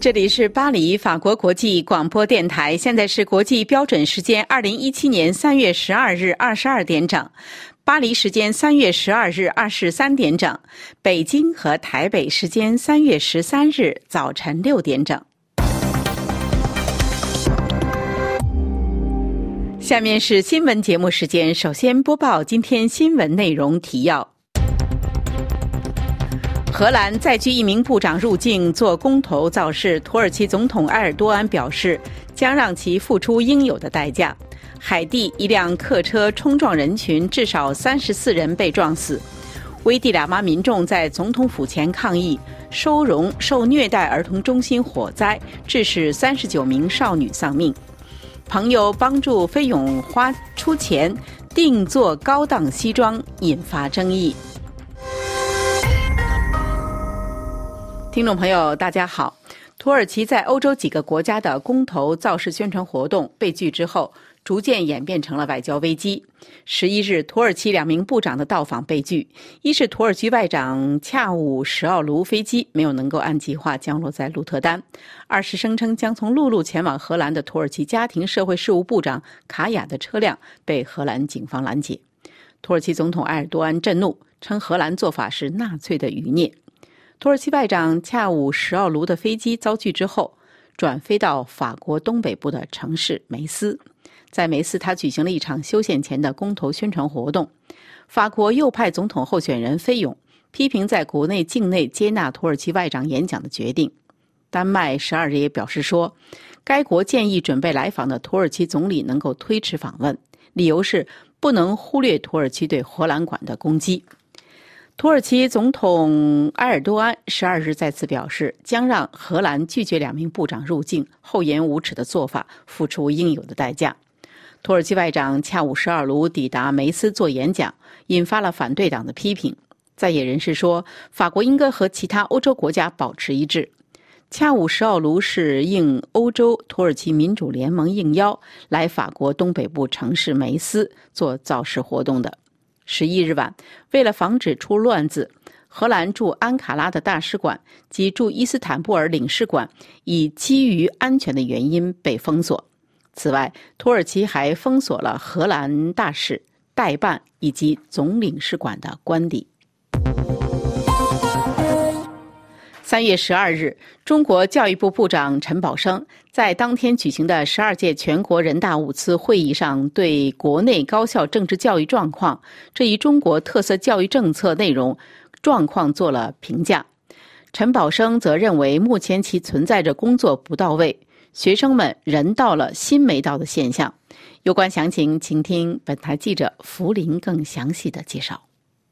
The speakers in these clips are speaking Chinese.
这里是巴黎法国国际广播电台，现在是国际标准时间2017年3月12日22点整，巴黎时间3月12日23点整，北京和台北时间3月13日早晨6点整。下面是新闻节目时间，首先播报今天新闻内容提要。荷兰再拒一名部长入境做公投造势，土耳其总统埃尔多安表示将让其付出应有的代价。海地一辆客车冲撞人群，至少34人被撞死。危地喇嘛民众在总统府前抗议收容受虐待儿童中心火灾，致使39名少女丧命。朋友帮助菲佣花出钱定做高档西装，引发争议。听众朋友大家好，土耳其在欧洲几个国家的公投造势宣传活动被拒之后，逐渐演变成了外交危机。11日，土耳其2名部长的到访被拒，一是土耳其外长恰武什奥卢飞机没有能够按计划降落在鹿特丹，二是声称将从陆路前往荷兰的土耳其家庭社会事务部长卡雅的车辆被荷兰警方拦截。土耳其总统埃尔多安震怒，称荷兰做法是纳粹的余孽。土耳其外长恰武什奥卢的飞机遭拒之后，转飞到法国东北部的城市梅斯。在梅斯，他举行了一场修宪前的公投宣传活动。法国右派总统候选人菲佣批评在国内境内接纳土耳其外长演讲的决定。丹麦12日也表示说，该国建议准备来访的土耳其总理能够推迟访问，理由是不能忽略土耳其对荷兰馆的攻击。土耳其总统埃尔多安12日再次表示，将让荷兰拒绝2名部长入境厚颜无耻的做法付出应有的代价。土耳其外长恰武什奥卢抵达梅斯做演讲，引发了反对党的批评。在野人士说，法国应该和其他欧洲国家保持一致。恰武什奥卢是应欧洲土耳其民主联盟应邀来法国东北部城市梅斯做造势活动的。11日晚，为了防止出乱子，荷兰驻安卡拉的大使馆及驻伊斯坦布尔领事馆以基于安全的原因被封锁。此外，土耳其还封锁了荷兰大使、代办以及总领事馆的官邸。3月12日，中国教育部部长陈宝生在当天举行的12届全国人大5次会议上，对国内高校政治教育状况这一中国特色教育政策内容状况做了评价。陈宝生则认为，目前其存在着工作不到位，学生们人到了心没到的现象。有关详情，请听本台记者福林更详细的介绍。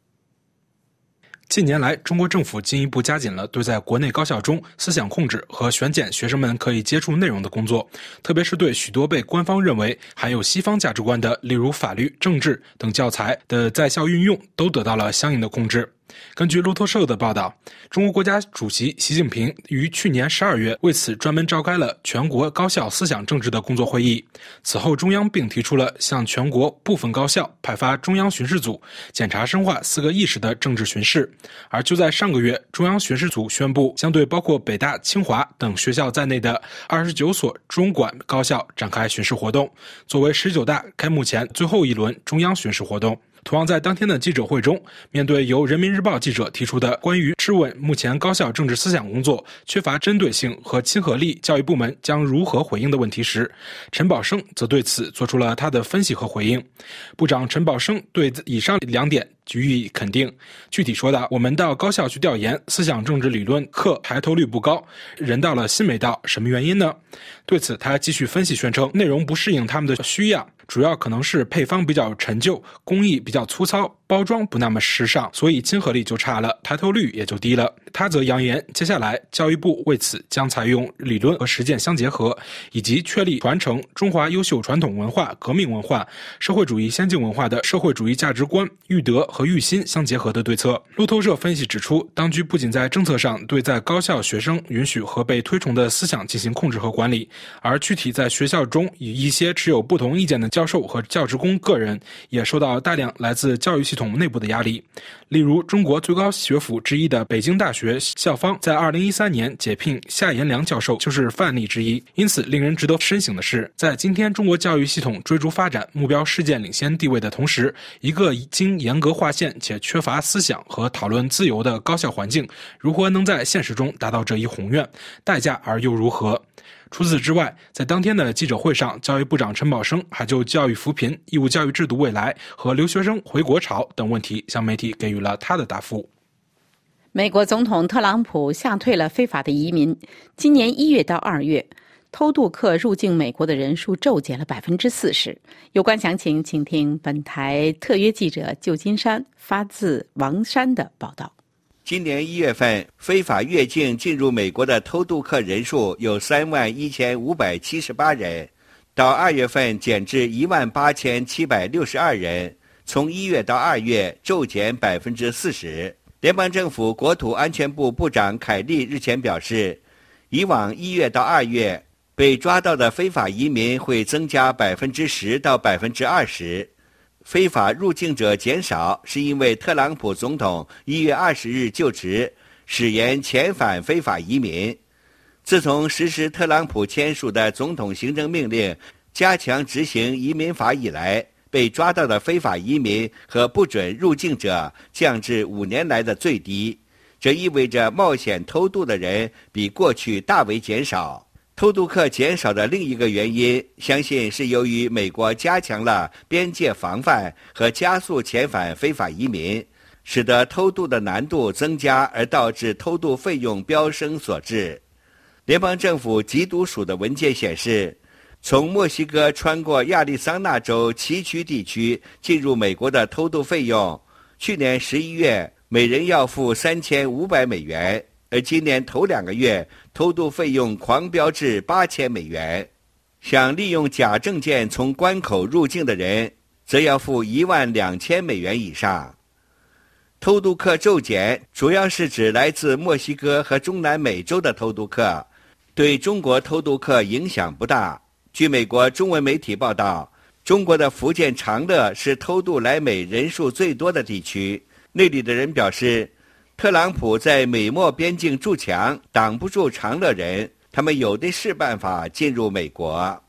近年来，中国政府进一步加紧了对在国内高校中思想控制和选检学生们可以接触内容的工作，特别是对许多被官方认为含有西方价值观的，例如法律、政治等教材的在校运用，都得到了相应的控制。根据路透社的报道，中国国家主席习近平于去年12月为此专门召开了全国高校思想政治的工作会议。此后，中央并提出了向全国部分高校派发中央巡视组，检查深化4个意识的政治巡视。而就在上个月，中央巡视组宣布将对包括北大、清华等学校在内的29所中管高校展开巡视活动，作为19大开幕前最后一轮中央巡视活动。同样在当天的记者会中，面对由人民日报记者提出的关于质问目前高校政治思想工作缺乏针对性和亲和力，教育部门将如何回应的问题时，陈宝生则对此做出了他的分析和回应。部长陈宝生对以上2点予以肯定，具体说道，我们到高校去调研，思想政治理论课抬头率不高，人到了心没到，什么原因呢？对此他继续分析宣称，内容不适应他们的需要，主要可能是配方比较陈旧，工艺比较粗糙，包装不那么时尚，所以亲和力就差了，抬头率也就低了。他则扬言，接下来教育部为此将采用理论和实践相结合，以及确立传承中华优秀传统文化、革命文化、社会主义先进文化的社会主义价值观、育德和育心相结合的对策。路透社分析指出，当局不仅在政策上对在高校学生允许和被推崇的思想进行控制和管理，而具体在学校中以一些持有不同意见的教教授和教职工个人也受到大量来自教育系统内部的压力。例如，中国最高学府之一的北京大学校方在2013年解聘夏延良教授就是范例之一。因此，令人值得深省的是，在今天中国教育系统追逐发展目标世界领先地位的同时，一个经严格划线且缺乏思想和讨论自由的高校环境，如何能在现实中达到这一宏愿？代价而又如何？除此之外，在当天的记者会上，教育部长陈宝生还就教育扶贫、义务教育制度未来和留学生回国潮等问题向媒体给予了他的答复。 美国总统特朗普吓退了非法的移民，今年1月到2月，偷渡客入境美国的人数骤减了40%。有关详情，请听本台特约记者旧金山发自王山的报道。 今年1月份，非法越境进入美国的偷渡客人数有31578人，到2月份减至18762人，从1月到2月骤减40%。联邦政府国土安全部部长凯利日前表示，以往1月到2月被抓到的非法移民会增加10%到20%。非法入境者减少，是因为特朗普总统1月20日就职，誓言遣返非法移民。自从实施特朗普签署的总统行政命令，加强执行移民法以来，被抓到的非法移民和不准入境者降至5年来的最低。这意味着冒险偷渡的人比过去大为减少。偷渡客减少的另一个原因，相信是由于美国加强了边界防范和加速遣返非法移民，使得偷渡的难度增加，而导致偷渡费用飙升所致。联邦政府缉毒署的文件显示，从墨西哥穿过亚利桑那州崎岖地区进入美国的偷渡费用，去年11月每人要付3500美元，而今年头2个月偷渡费用狂飙至8000美元。想利用假证件从关口入境的人，则要付12000美元以上。偷渡客骤减主要是指来自墨西哥和中南美洲的偷渡客，对中国偷渡客影响不大。据美国中文媒体报道，中国的福建长乐是偷渡来美人数最多的地区。那里的人表示，特朗普在美墨边境筑墙，挡不住长乐人，他们有的是办法进入美国。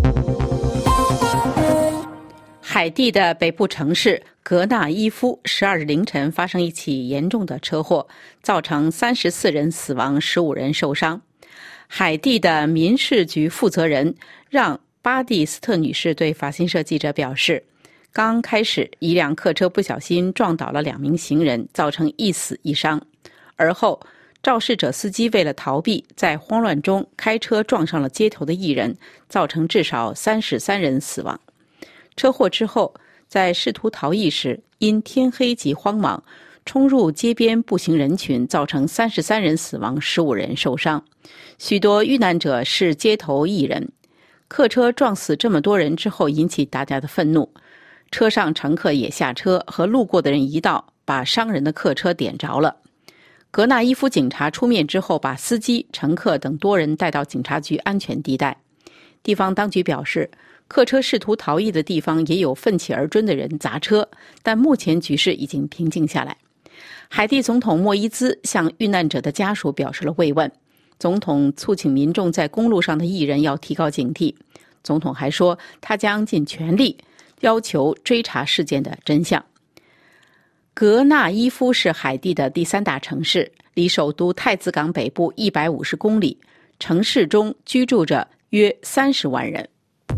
海地的北部城市格纳伊夫12日凌晨发生一起严重的车祸，造成34人死亡，15人受伤。海地的民事局负责人让巴蒂斯特女士对法新社记者表示，刚开始一辆客车不小心撞倒了2名行人，造成1死1伤，而后肇事者司机为了逃避，在慌乱中开车撞上了街头的艺人，造成至少33人死亡。车祸之后，在试图逃逸时因天黑及慌忙冲入街边步行人群，造成33人死亡，15人受伤。许多遇难者是街头艺人。客车撞死这么多人之后，引起大家的愤怒，车上乘客也下车，和路过的人一道把伤人的客车点着了。格纳伊夫警察出面之后，把司机、乘客等多人带到警察局安全地带。地方当局表示，客车试图逃逸的地方也有奋起而追的人砸车，但目前局势已经平静下来。海地总统莫伊兹向遇难者的家属表示了慰问。总统促请民众在公路上的艺人要提高警惕。总统还说，他将尽全力要求追查事件的真相。格纳伊夫是海地的第3大城市，离首都太子港北部150公里，城市中居住着约30万人。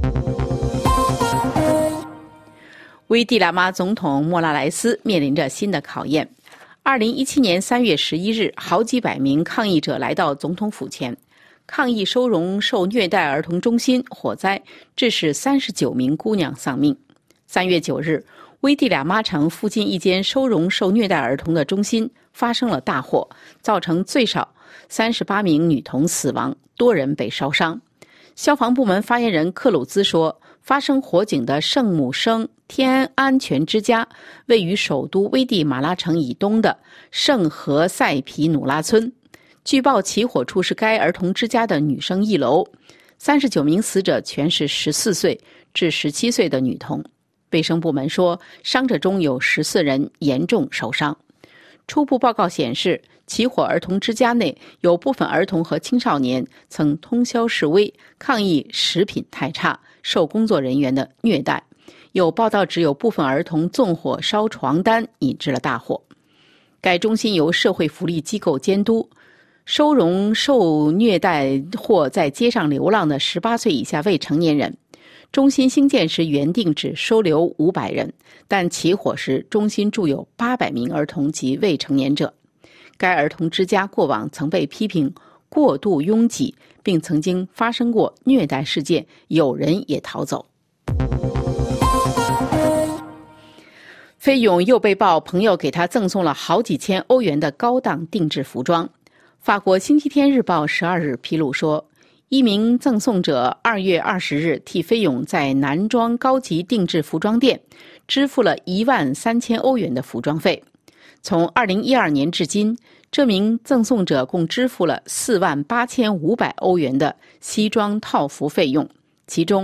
危地喇嘛总统莫拉莱斯面临着新的考验。2017年3月11日，好几百名抗议者来到总统府前，抗议收容受虐待儿童中心火灾，致使39名姑娘丧命。3月9日，危地喇嘛城附近一间收容受虐待儿童的中心发生了大火，造成最少38名女童死亡，多人被烧伤。消防部门发言人克鲁兹说，发生火警的圣母生天安全之家位于首都危地马拉城以东的圣何塞皮努拉村，据报起火处是该儿童之家的女生1楼。39名死者全是14岁至17岁的女童。卫生部门说，伤者中有14人严重受伤。初步报告显示，起火儿童之家内有部分儿童和青少年曾通宵示威，抗议食品太差，受工作人员的虐待。有报道指有部分儿童纵火烧床单，引致了大火。该中心由社会福利机构监督，收容受虐待或在街上流浪的18岁以下未成年人。中心兴建时原定只收留500人，但起火时中心住有800名儿童及未成年者。该儿童之家过往曾被批评过度拥挤，并曾经发生过虐待事件，有人也逃走。菲佣又被曝朋友给他赠送了好几千欧元的高档定制服装。法国《星期天日报》12日披露说，一名赠送者2月20日替菲佣在男装高级定制服装店支付了13000欧元的服装费。从2012年至今，这名赠送者共支付了48500欧元的西装套服费用，其中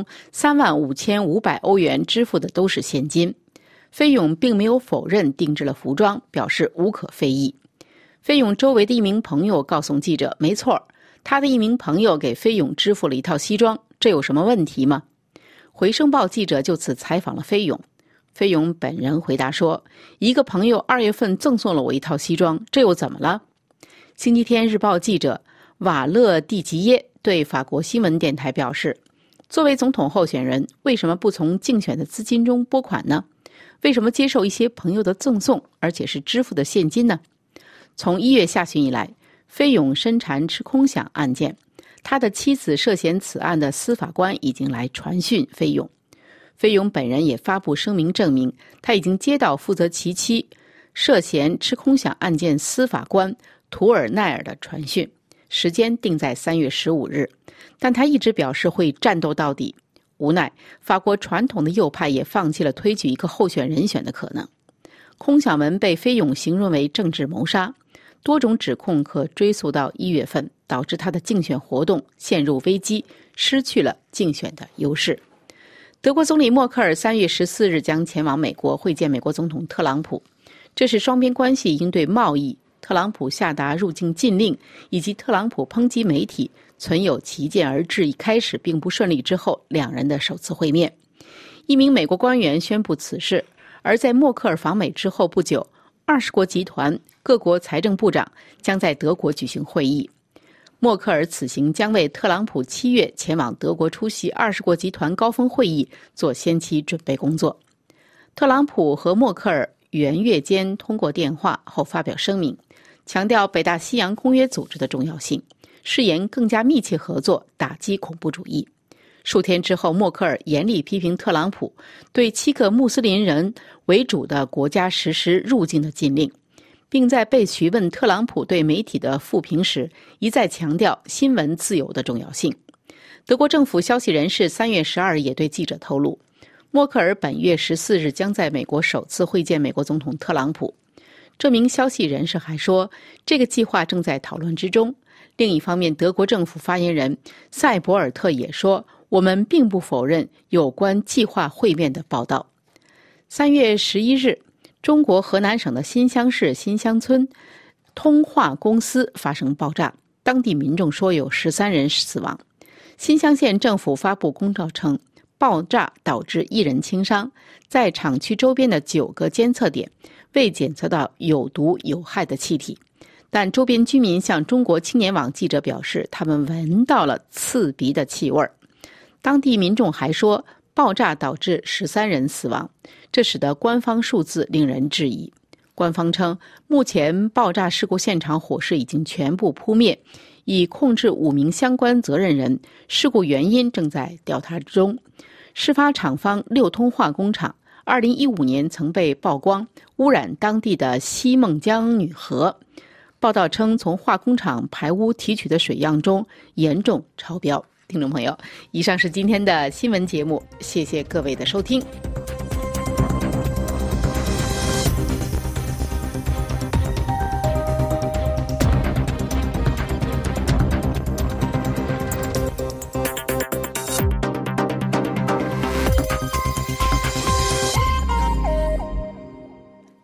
35500欧元支付的都是现金。菲佣并没有否认定制了服装，表示无可非议。菲佣周围的一名朋友告诉记者，没错，他的一名朋友给菲佣支付了一套西装，这有什么问题吗？回声报记者就此采访了菲佣。菲佣本人回答说，一个朋友2月份赠送了我一套西装，这又怎么了？星期天日报记者瓦勒蒂吉耶对法国新闻电台表示，作为总统候选人，为什么不从竞选的资金中拨款呢？为什么接受一些朋友的赠送，而且是支付的现金呢？从1月下旬以来，菲佣申缠吃空饷案件，他的妻子涉嫌此案的司法官已经来传讯菲佣。菲佣本人也发布声明证明，他已经接到负责其妻涉嫌吃空饷案件司法官图尔奈尔的传讯，时间定在3月15日，但他一直表示会战斗到底。无奈，法国传统的右派也放弃了推举一个候选人选的可能。空饷门被菲佣形容为政治谋杀，多种指控可追溯到1月份，导致他的竞选活动陷入危机，失去了竞选的优势。德国总理默克尔3月14日将前往美国会见美国总统特朗普，这是双边关系应对贸易、特朗普下达入境禁令以及特朗普抨击媒体存有歧见而致一开始并不顺利之后两人的首次会面。一名美国官员宣布此事，而在默克尔访美之后不久，20国集团各国财政部长将在德国举行会议。默克尔此行将为特朗普7月前往德国出席20国集团高峰会议做先期准备工作。特朗普和默克尔元月间通过电话后发表声明，强调北大西洋公约组织的重要性，誓言更加密切合作，打击恐怖主义。数天之后，默克尔严厉批评特朗普对7个穆斯林人为主的国家实施入境的禁令，并在被询问特朗普对媒体的负评时，一再强调新闻自由的重要性。德国政府消息人士3月12日也对记者透露，默克尔本月14日将在美国首次会见美国总统特朗普。这名消息人士还说，这个计划正在讨论之中。另一方面，德国政府发言人塞博尔特也说，我们并不否认有关计划会面的报道。3月11日，中国河南省的新乡市新乡村通化公司发生爆炸，当地民众说有13人死亡。新乡县政府发布公告称，爆炸导致1人轻伤，在厂区周边的9个监测点未检测到有毒有害的气体，但周边居民向中国青年网记者表示，他们闻到了刺鼻的气味。当地民众还说，爆炸导致13人死亡，这使得官方数字令人质疑。官方称，目前爆炸事故现场火势已经全部扑灭，已控制5名相关责任人，事故原因正在调查中。事发厂方6通化工厂2015年曾被曝光污染当地的西孟江女河，报道称从化工厂排污提取的水样中严重超标。听众朋友，以上是今天的新闻节目，谢谢各位的收听。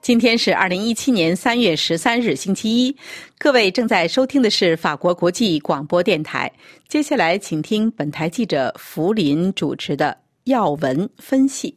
今天是2017年3月13日，星期一。各位正在收听的是法国国际广播电台。接下来，请听本台记者福林主持的要闻分析。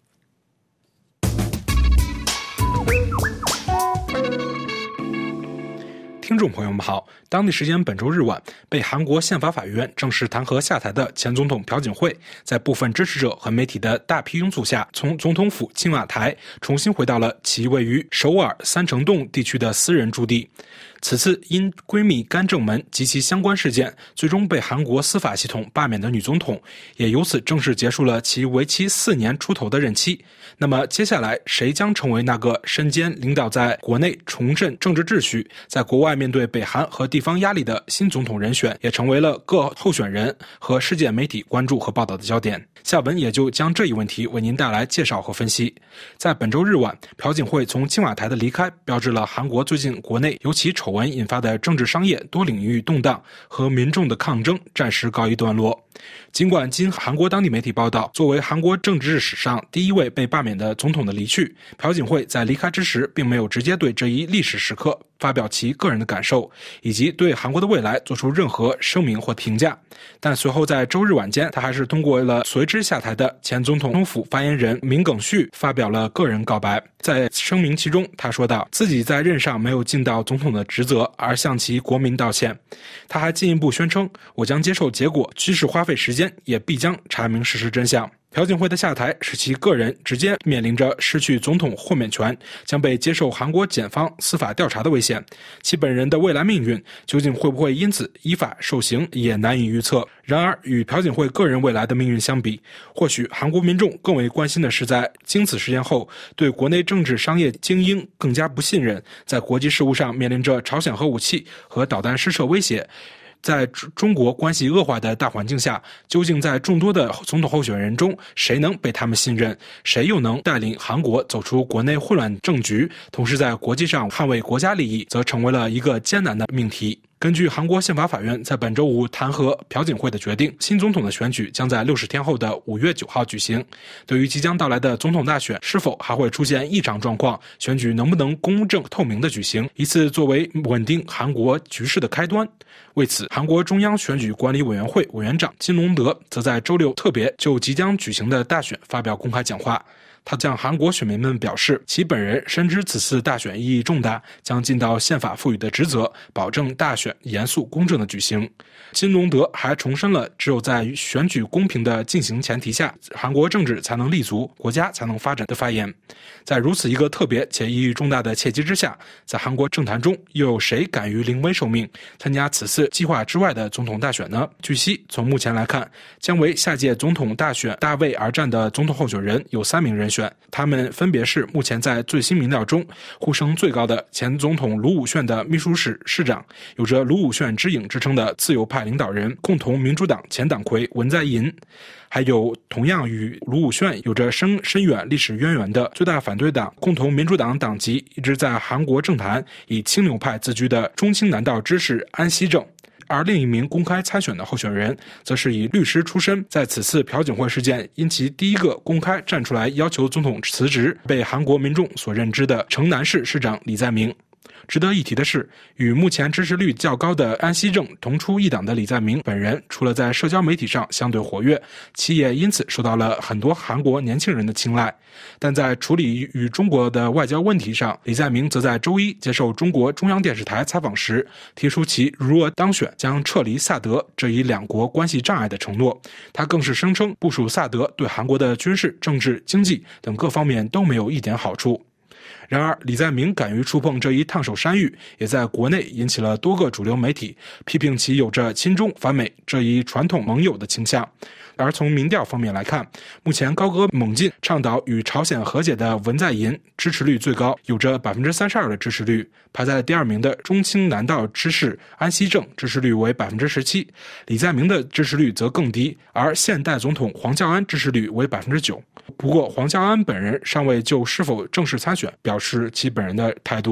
听众朋友们好，当地时间本周日晚，被韩国宪法法院正式弹劾下台的前总统朴槿惠，在部分支持者和媒体的大批拥簇下，从总统府青瓦台重新回到了其位于首尔三城洞地区的私人驻地。此次因闺蜜干政门及其相关事件，最终被韩国司法系统罢免的女总统，也由此正式结束了其为期4年出头的任期。那么接下来，谁将成为那个身兼领导在国内重振政治秩序，在国外面对北韩和地方压力的新总统人选，也成为了各候选人和世界媒体关注和报道的焦点。下文也就将这一问题为您带来介绍和分析。在本周日晚，朴槿惠从青瓦台的离开，标志了韩国最近国内由其丑闻引发的政治商业多领域动荡和民众的抗争暂时告一段落。尽管经韩国当地媒体报道，作为韩国政治史上第一位被罢免的总统的离去，朴槿惠在离开之时并没有直接对这一历史时刻发表其个人的感受，以及对韩国的未来做出任何声明或评价。但随后在周日晚间，他还是通过了随之下台的前总统府发言人民耿旭发表了个人告白。在声明其中，他说道，自己在任上没有尽到总统的职责，而向其国民道歉。他还进一步宣称，我将接受结果，即使花费时间，也必将查明事实真相。朴槿惠的下台使其个人直接面临着失去总统豁免权，将被接受韩国检方司法调查的危险。其本人的未来命运究竟会不会因此依法受刑，也难以预测。然而，与朴槿惠个人未来的命运相比，或许韩国民众更为关心的是，在经此事件后，对国内政治商业精英更加不信任，在国际事务上面临着朝鲜核武器和导弹试射威胁。在中国关系恶化的大环境下，究竟在众多的总统候选人中，谁能被他们信任，谁又能带领韩国走出国内混乱政局，同时在国际上捍卫国家利益，则成为了一个艰难的命题。根据韩国宪法法院在本周五弹劾朴槿惠的决定，新总统的选举将在60天后的5月9号举行。对于即将到来的总统大选是否还会出现异常状况，选举能不能公正透明的举行，以此作为稳定韩国局势的开端。为此，韩国中央选举管理委员会委员长金龙德则在周六特别就即将举行的大选发表公开讲话。他向韩国选民们表示，其本人深知此次大选意义重大，将尽到宪法赋予的职责，保证大选严肃公正的举行。金龙德还重申了，只有在选举公平的进行前提下，韩国政治才能立足，国家才能发展的发言。在如此一个特别且意义重大的契机之下，在韩国政坛中又有谁敢于临危受命，参加此次计划之外的总统大选呢？据悉，从目前来看，将为下届总统大选大位而战的总统候选人有3名人选，他们分别是目前在最新民调中呼声最高的前总统卢武铉的秘书室市长，有着卢武铉之影之称的自由派领导人共同民主党前党魁文在寅，还有同样与卢武铉有着深远历史渊源的最大反对党共同民主党党籍一直在韩国政坛以亲留派自居的中青南道知识安熙正。而另一名公开参选的候选人则是以律师出身，在此次朴槿惠事件因其第一个公开站出来要求总统辞职，被韩国民众所认知的城南市市长李在明。值得一提的是，与目前支持率较高的安熙正同出一党的李在明本人，除了在社交媒体上相对活跃，其也因此受到了很多韩国年轻人的青睐。但在处理与中国的外交问题上，李在明则在周一接受中国中央电视台采访时，提出其如若当选将撤离萨德这一两国关系障碍的承诺。他更是声称部署萨德对韩国的军事、政治、经济等各方面都没有一点好处。然而，李在明敢于触碰这一烫手山芋，也在国内引起了多个主流媒体批评其有着亲中反美这一传统盟友的倾向。而从民调方面来看，目前高歌猛进倡导与朝鲜和解的文在寅支持率最高，有着 32% 的支持率，排在第二名的中青南道知事安熙正支持率为 17%， 李在明的支持率则更低，而现代总统黄教安支持率为 9%。 不过黄教安本人尚未就是否正式参选表示其本人的态度。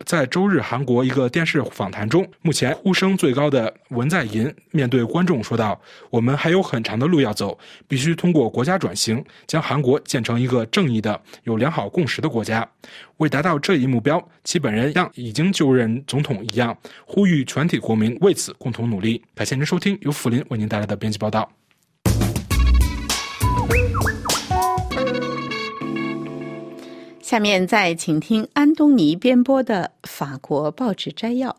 在周日韩国一个电视访谈中，目前呼声最高的文在寅面对观众说道：“我们还有很长的路要走，必须通过国家转型，将韩国建成一个正义的、有良好共识的国家。为达到这一目标，其本人像已经就任总统一样，呼吁全体国民为此共同努力。”感谢您收听由福林为您带来的编辑报道。 下面再请听安东尼编播的法国报纸摘要。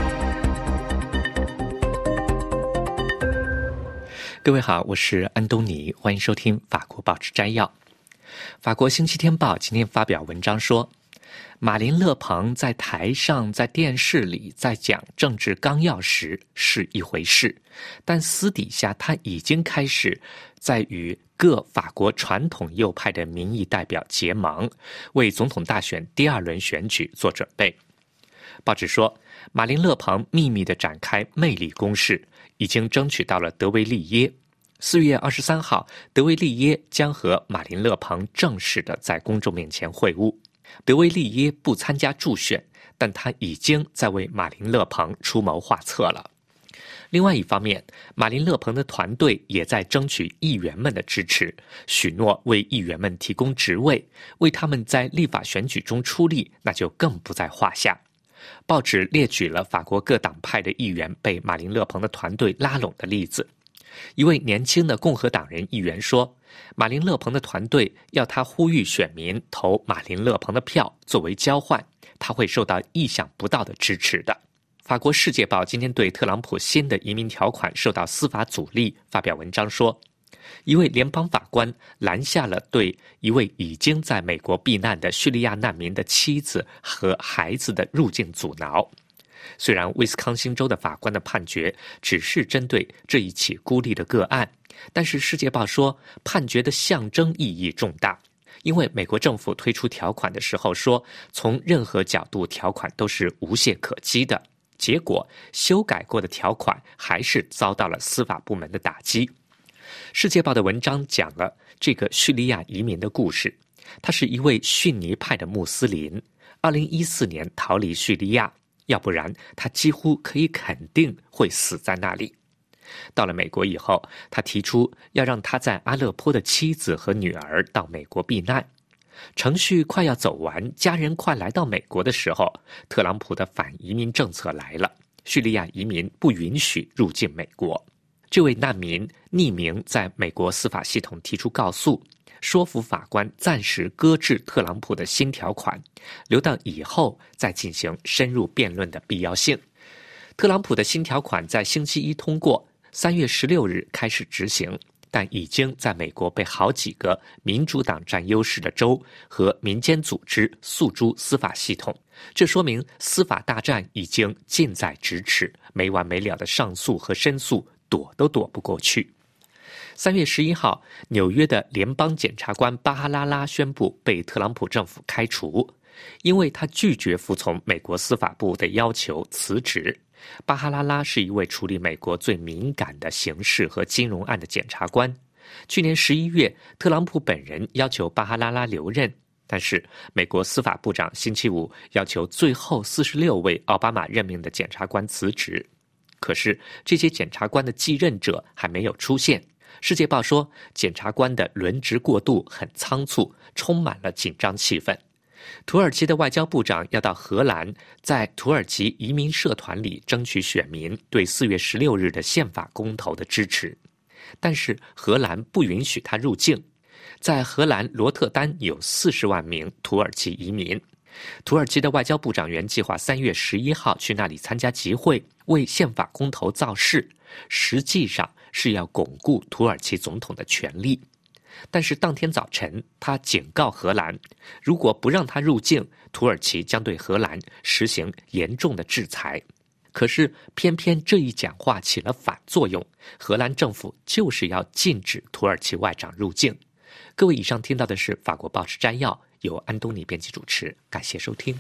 各位好，我是安东尼，欢迎收听法国报纸摘要。法国星期天报今天发表文章说，马林勒庞在台上、在电视里在讲政治纲要时是一回事，但私底下他已经开始在与各法国传统右派的民意代表结盟，为总统大选第二轮选举做准备。报纸说，马林勒庞秘密地展开魅力攻势，已经争取到了德维利耶。4月23号，德维利耶将和马林勒庞正式地在公众面前会晤。德维利耶不参加助选，但他已经在为马林勒庞出谋划策了。另外一方面，马林勒庞的团队也在争取议员们的支持，许诺为议员们提供职位，为他们在立法选举中出力，那就更不在话下。报纸列举了法国各党派的议员被马林勒庞的团队拉拢的例子。一位年轻的共和党人议员说，马林勒庞的团队要他呼吁选民投马林勒庞的票作为交换，他会受到意想不到的支持的。法国《世界报》今天对特朗普新的移民条款受到司法阻力发表文章说，一位联邦法官拦下了对一位已经在美国避难的叙利亚难民的妻子和孩子的入境阻挠。虽然威斯康星州的法官的判决只是针对这一起孤立的个案，但是《世界报》说判决的象征意义重大，因为美国政府推出条款的时候说，从任何角度条款都是无懈可击的，结果修改过的条款还是遭到了司法部门的打击。《世界报》的文章讲了这个叙利亚移民的故事，他是一位逊尼派的穆斯林，2014年逃离叙利亚，要不然他几乎可以肯定会死在那里。到了美国以后，他提出要让他在阿勒颇的妻子和女儿到美国避难。程序快要走完，家人快来到美国的时候，特朗普的反移民政策来了，叙利亚移民不允许入境美国。这位难民匿名在美国司法系统提出告诉，说服法官暂时搁置特朗普的新条款，留到以后再进行深入辩论的必要性。特朗普的新条款在星期一通过，3月16日开始执行，但已经在美国被好几个民主党占优势的州和民间组织诉诸司法系统。这说明司法大战已经近在咫尺，没完没了的上诉和申诉躲都躲不过去。3月11号，纽约的联邦检察官巴哈拉拉宣布被特朗普政府开除，因为他拒绝服从美国司法部的要求辞职。巴哈拉拉是一位处理美国最敏感的刑事和金融案的检察官。去年11月，特朗普本人要求巴哈拉拉留任，但是美国司法部长星期五要求最后46位奥巴马任命的检察官辞职。可是这些检察官的继任者还没有出现。世界报说，检察官的轮值过渡很仓促，充满了紧张气氛。土耳其的外交部长要到荷兰，在土耳其移民社团里争取选民对4月16日的宪法公投的支持，但是荷兰不允许他入境。在荷兰罗特丹有40万名土耳其移民，土耳其的外交部长原计划3月11号去那里参加集会，为宪法公投造势，实际上是要巩固土耳其总统的权力。但是当天早晨，他警告荷兰，如果不让他入境，土耳其将对荷兰实行严重的制裁。可是偏偏这一讲话起了反作用，荷兰政府就是要禁止土耳其外长入境。各位，以上听到的是法国报纸摘要，由安东尼编辑主持，感谢收听。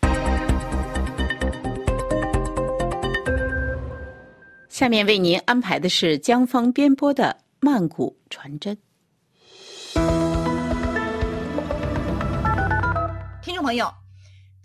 下面为您安排的是江峰编播的曼谷传真。 听众朋友，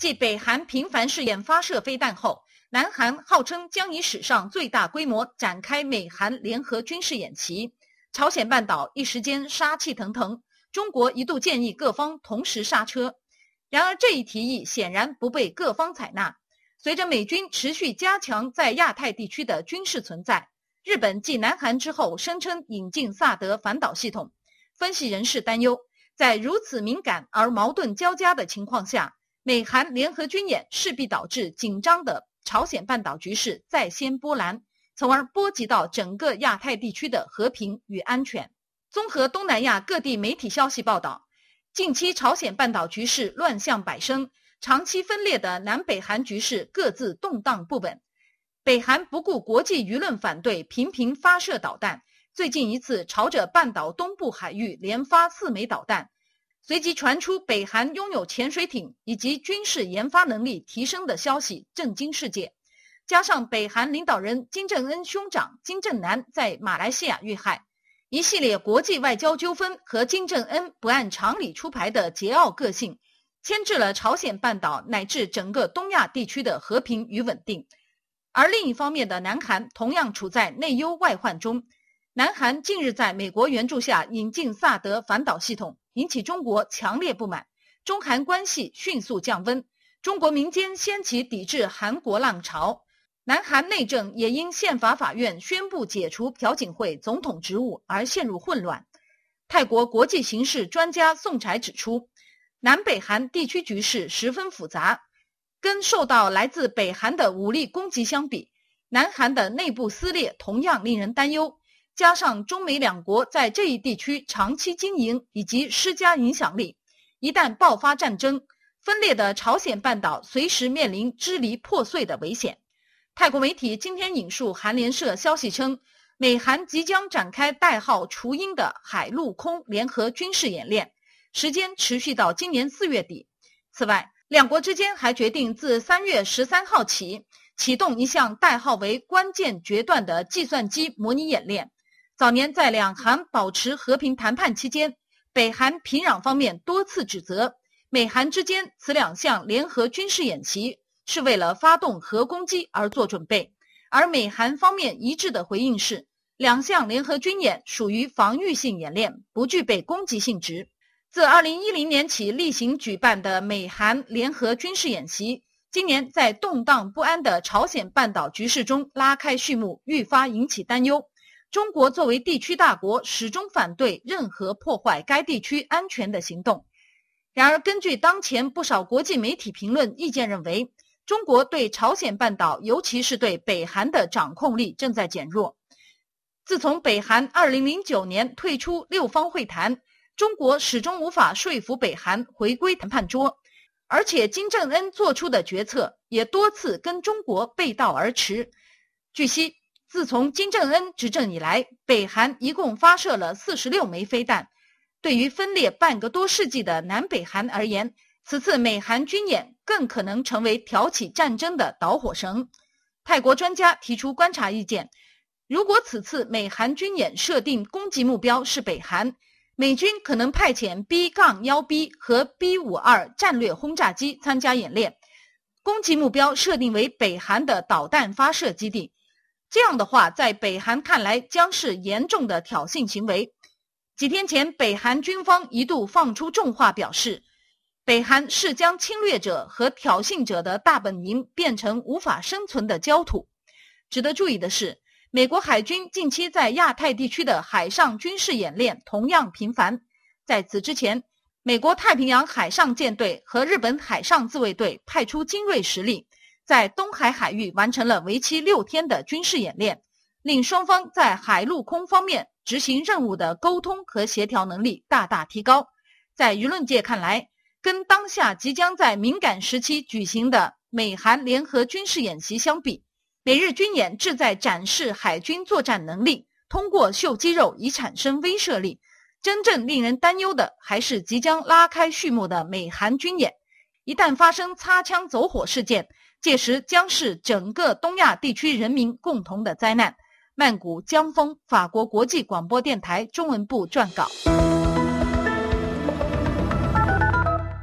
继北韩频繁试验发射飞弹后，南韩号称将以史上最大规模展开美韩联合军事演习，朝鲜半岛一时间杀气腾腾，中国一度建议各方同时刹车。然而这一提议显然不被各方采纳。随着美军持续加强在亚太地区的军事存在，日本继南韩之后声称引进萨德反导系统。分析人士担忧，在如此敏感而矛盾交加的情况下，美韩联合军演势必导致紧张的朝鲜半岛局势再掀波澜，从而波及到整个亚太地区的和平与安全。综合东南亚各地媒体消息报道，近期朝鲜半岛局势乱象百生，长期分裂的南北韩局势各自动荡不稳。北韩不顾国际舆论反对，频频发射导弹，最近一次朝着半岛东部海域连发4枚导弹。随即传出北韩拥有潜水艇以及军事研发能力提升的消息，震惊世界。加上北韩领导人金正恩兄长金正男在马来西亚遇害，一系列国际外交纠纷和金正恩不按常理出牌的桀骜个性，牵制了朝鲜半岛乃至整个东亚地区的和平与稳定。而另一方面的南韩同样处在内忧外患中。南韩近日在美国援助下引进萨德反导系统，引起中国强烈不满，中韩关系迅速降温，中国民间掀起抵制韩国浪潮。南韩内政也因宪法法院宣布解除朴槿惠总统职务而陷入混乱。泰国国际形势专家宋柴指出，南北韩地区局势十分复杂，跟受到来自北韩的武力攻击相比，南韩的内部撕裂同样令人担忧。加上中美两国在这一地区长期经营以及施加影响力，一旦爆发战争，分裂的朝鲜半岛随时面临支离破碎的危险。泰国媒体今天引述韩联社消息称，美韩即将展开代号雏鹰的海陆空联合军事演练，时间持续到今年4月底。此外，两国之间还决定自3月13号起启动一项代号为关键决断的计算机模拟演练。早年在两韩保持和平谈判期间，北韩平壤方面多次指责美韩之间此2项联合军事演习是为了发动核攻击而做准备，而美韩方面一致的回应是，2项联合军演属于防御性演练，不具备攻击性质。自2010年起例行举办的美韩联合军事演习，今年在动荡不安的朝鲜半岛局势中拉开序幕，愈发引起担忧。中国作为地区大国，始终反对任何破坏该地区安全的行动。然而，根据当前不少国际媒体评论意见认为，中国对朝鲜半岛，尤其是对北韩的掌控力正在减弱。自从北韩2009年退出6方会谈，中国始终无法说服北韩回归谈判桌，而且金正恩做出的决策也多次跟中国背道而驰。据悉，自从金正恩执政以来，北韩一共发射了46枚飞弹。对于分裂半个多世纪的南北韩而言，此次美韩军演更可能成为挑起战争的导火绳。泰国专家提出观察意见，如果此次美韩军演设定攻击目标是北韩，美军可能派遣 B-1B 和 B-52 战略轰炸机参加演练，攻击目标设定为北韩的导弹发射基地。这样的话，在北韩看来将是严重的挑衅行为。几天前，北韩军方一度放出重话表示，北韩是将侵略者和挑衅者的大本营变成无法生存的焦土。值得注意的是，美国海军近期在亚太地区的海上军事演练同样频繁。在此之前，美国太平洋海上舰队和日本海上自卫队派出精锐实力，在东海海域完成了为期6天的军事演练，令双方在海陆空方面执行任务的沟通和协调能力大大提高。在舆论界看来，跟当下即将在敏感时期举行的美韩联合军事演习相比，美日军演志在展示海军作战能力，通过秀肌肉以产生威慑力。真正令人担忧的还是即将拉开序幕的美韩军演，一旦发生擦枪走火事件，届时将是整个东亚地区人民共同的灾难。曼谷江峰，法国国际广播电台中文部撰稿。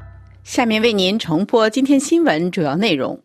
下面为您重播今天新闻主要内容。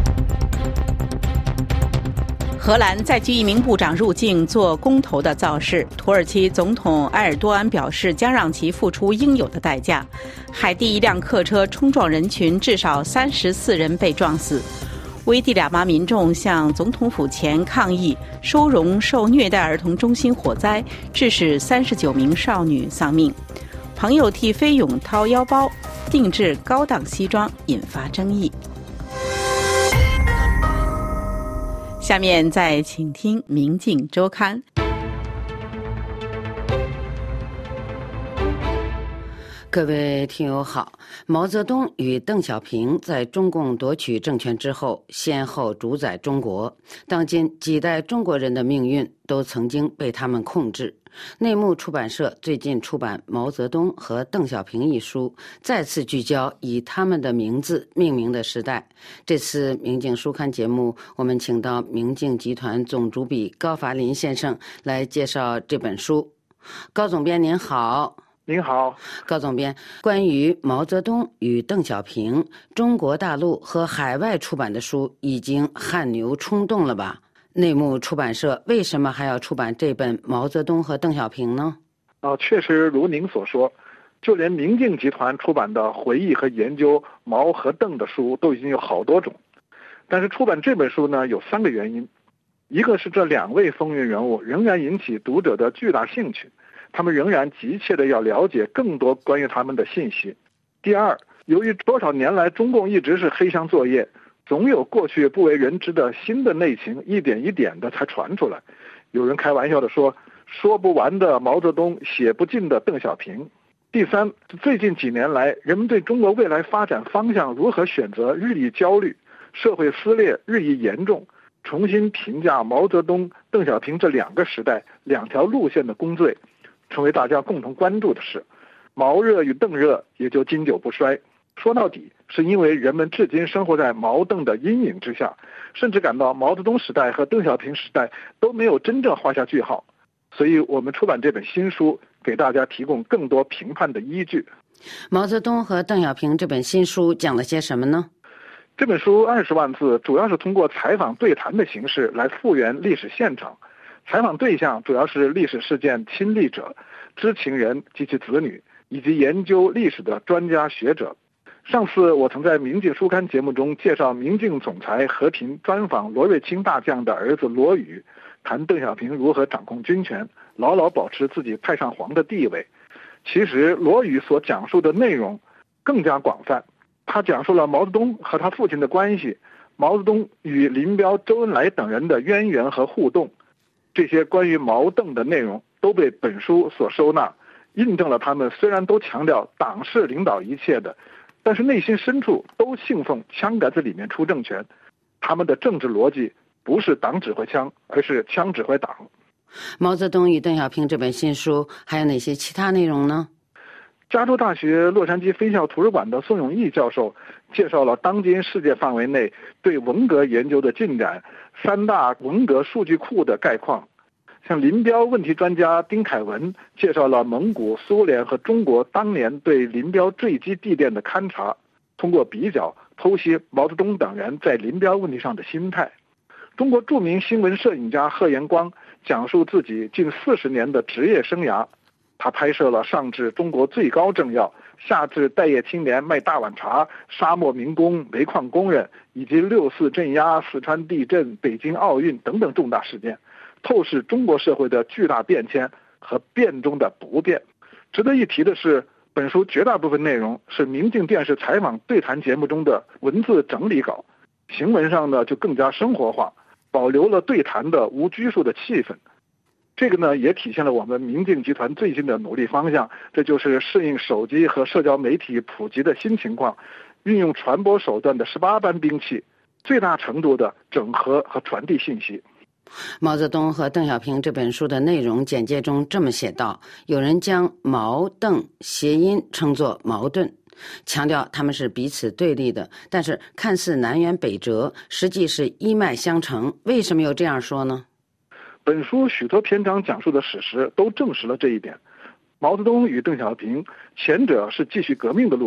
荷兰再拒一名部长入境做公投的造势，土耳其总统埃尔多安表示将让其付出应有的代价。海地一辆客车冲撞人群，至少34人被撞死。危地俩嘛民众向总统府前抗议收容受虐待儿童中心火灾，致使39名少女丧命。朋友替菲佣掏腰包定制高档西装，引发争议。下面再请听《明镜周刊》。 各位听友好，毛泽东与邓小平在中共夺取政权之后，先后主宰中国，当今几代中国人的命运都曾经被他们控制。内幕出版社最近出版《毛泽东和邓小平》一书，再次聚焦以他们的名字命名的时代。这次明镜书刊节目，我们请到明镜集团总主笔高伐林先生来介绍这本书。高总编您好。 您好， 高总编，关于毛泽东与邓小平，中国大陆和海外出版的书已经汗牛充栋了吧？内幕出版社为什么还要出版这本《毛泽东和邓小平》呢？ 确实如您所说，就连明镜集团出版的回忆和研究毛和邓的书都已经有好多种。但是出版这本书呢，有3个原因。一个是这2位风云人物仍然引起读者的巨大兴趣，他们仍然急切地要了解更多关于他们的信息。第二，由于多少年来中共一直是黑箱作业，总有过去不为人知的新的内情一点一点的才传出来。有人开玩笑地说，说不完的毛泽东，写不尽的邓小平。第三，最近几年来，人们对中国未来发展方向如何选择日益焦虑，社会撕裂日益严重，重新评价毛泽东、邓小平这2个时代2条路线的公罪，成为大家共同关注的事。毛热与邓热也就经久不衰。说到底，是因为人们至今生活在毛邓的阴影之下，甚至感到毛泽东时代和邓小平时代都没有真正画下句号。所以我们出版这本新书，给大家提供更多评判的依据。 毛泽东和邓小平这本新书讲了些什么呢？ 这本书20万字，主要是通过采访对谈的形式来复原历史现场。采访对象主要是历史事件亲历者、知情人及其子女，以及研究历史的专家学者。上次我曾在明镜书刊节目中介绍明镜总裁和平专访罗瑞卿大将的儿子罗宇，谈邓小平如何掌控军权，牢牢保持自己太上皇的地位。其实罗宇所讲述的内容更加广泛，他讲述了毛泽东和他父亲的关系，毛泽东与林彪、周恩来等人的渊源和互动。这些关于毛邓的内容都被本书所收纳，印证了他们虽然都强调党是领导一切的，但是内心深处都信奉枪杆子里面出政权。他们的政治逻辑不是党指挥枪，而是枪指挥党。 毛泽东与邓小平这本新书还有哪些其他内容呢？ 加州大学洛杉矶分校图书馆的宋永毅教授介绍了当今世界范围内对文革研究的进展，3大文革数据库的概况。像林彪问题专家丁凯文介绍了蒙古、苏联和中国当年对林彪坠机地点的勘察，通过比较剖析毛泽东等人在林彪问题上的心态。中国著名新闻摄影家贺延光讲述自己近40年的职业生涯，他拍摄了上至中国最高政要，下至待业青年卖大碗茶、沙漠民工、煤矿工人，以及6·4镇压、四川地震、北京奥运等等重大事件，透视中国社会的巨大变迁和变中的不变。值得一提的是，本书绝大部分内容是明镜电视采访对谈节目中的文字整理稿，行文上呢就更加生活化，保留了对谈的无拘束的气氛。这个呢也体现了我们明镜集团最近的努力方向，这就是适应手机和社交媒体普及的新情况，运用传播手段的18般兵器，最大程度的整合和传递信息。 毛泽东和邓小平这本书的内容简介中这么写道，有人将毛邓谐音称作矛盾，强调他们是彼此对立的，但是看似南辕北辙，实际是一脉相承。为什么又这样说呢？ 本书许多篇章讲述的史实都证实了这一点。毛泽东与邓小平，前者是继续革命的路线，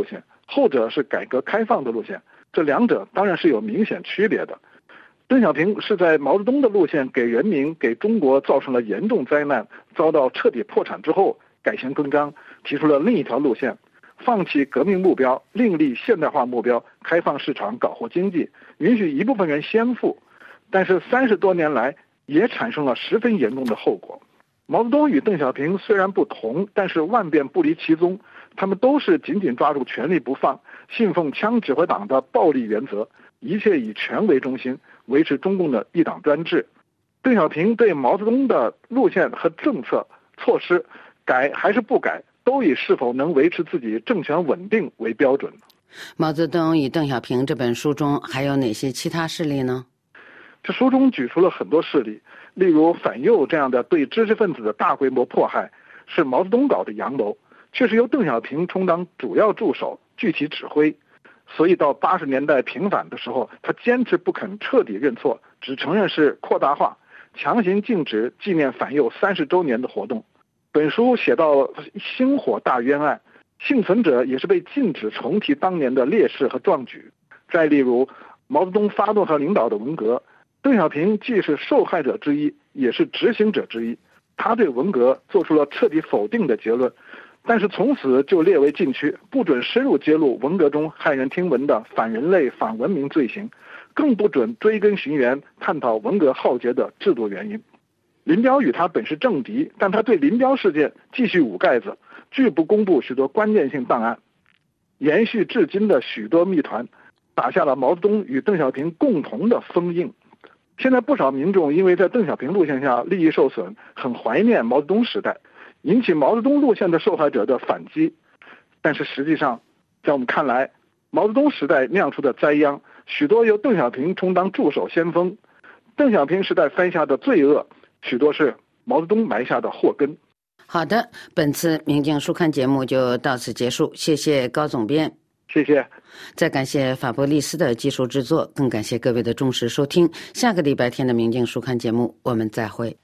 后者是改革开放的路线，这两者当然是有明显区别的。邓小平是在毛泽东的路线给人民、给中国造成了严重灾难，遭到彻底破产之后，改弦更张，提出了另一条路线，放弃革命目标，另立现代化目标，开放市场，搞活经济，允许一部分人先富。但是30多年来也产生了十分严重的后果。毛泽东与邓小平虽然不同，但是万变不离其宗，他们都是紧紧抓住权力不放，信奉枪指挥党的暴力原则，一切以权为中心，维持中共的一党专制。邓小平对毛泽东的路线和政策措施改还是不改，都以是否能维持自己政权稳定为标准。 毛泽东与邓小平这本书中还有哪些其他事例呢？ 这书中举出了很多事例，例如反右这样的对知识分子的大规模迫害是毛泽东搞的阳谋，却是由邓小平充当主要助手，具体指挥。所以到80年代平反的时候，他坚持不肯彻底认错，只承认是扩大化，强行禁止纪念反右30周年的活动。本书写到星火大冤案，幸存者也是被禁止重提当年的烈士和壮举。再例如毛泽东发动和领导的文革，邓小平既是受害者之一，也是执行者之一，他对文革做出了彻底否定的结论，但是从此就列为禁区，不准深入揭露文革中骇人听闻的反人类、反文明罪行，更不准追根寻源探讨文革浩劫的制度原因。林彪与他本是政敌，但他对林彪事件继续捂盖子，拒不公布许多关键性档案，延续至今的许多谜团，打下了毛泽东与邓小平共同的封印。现在不少民众因为在邓小平路线下利益受损，很怀念毛泽东时代，引起毛泽东路线的受害者的反击。但是实际上，在我们看来，毛泽东时代酿出的灾殃，许多由邓小平充当助手先锋；邓小平时代犯下的罪恶，许多是毛泽东埋下的祸根。 好的，本次明镜书刊节目就到此结束，谢谢高总编。 谢谢。 再感谢法伯利斯的技术制作，更感谢各位的忠实收听。下个礼拜天的明镜书刊节目，我们再会。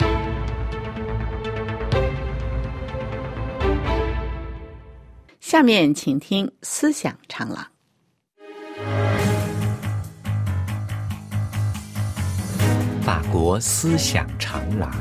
下面请听思想长廊。 法国思想长廊。